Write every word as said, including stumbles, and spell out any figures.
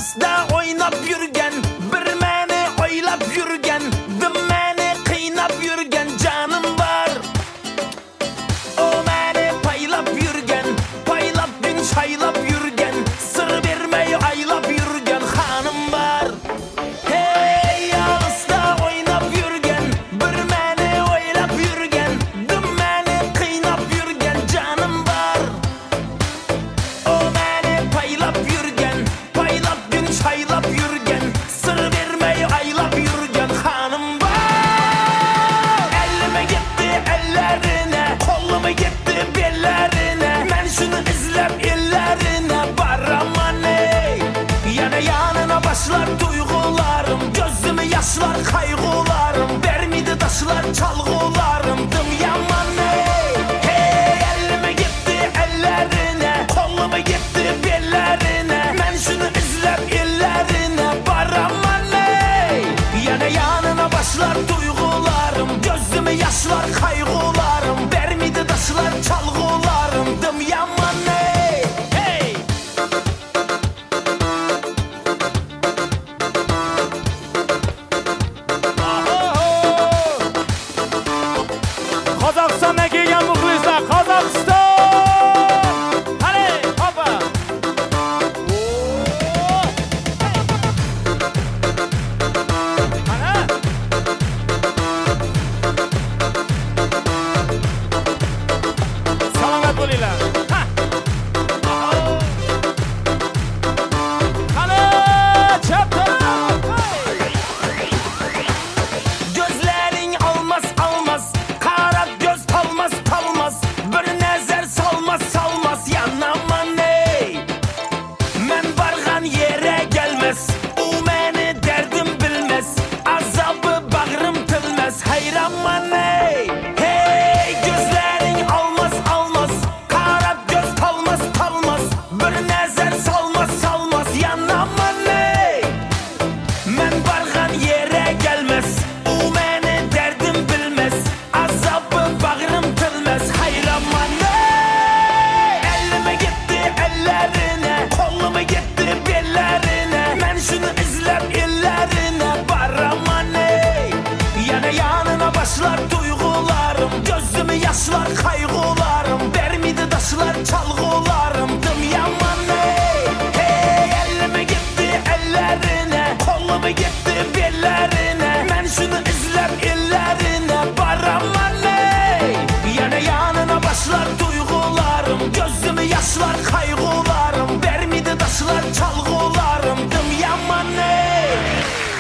alısta oynap yürgen, bir meni oylap yürgen, meni kıynap yürgen canım var. O meni paylap yürgen, paylap gün çaylap yürgen, sır vermeyi aylap yürgen hanım var. Hey alısta oynap yürgen, bir meni oylap yürgen, meni kıynap yürgen canım var. O meni paylap yürgen, paylap gün çaylap yürgen, sır vermeyi aylap yürgen hanım var. Elime gitti ellerine, kolumu gitti bellerine, ben şunu izlep ellerine varamam ey. Yana yanına başlar duygularım, gözümü yaşlar kaygılarım, vermedi taşlar çalgılarım, dım yaman ey. Hey elime gitti ellerine, kolumu gitti bellerine,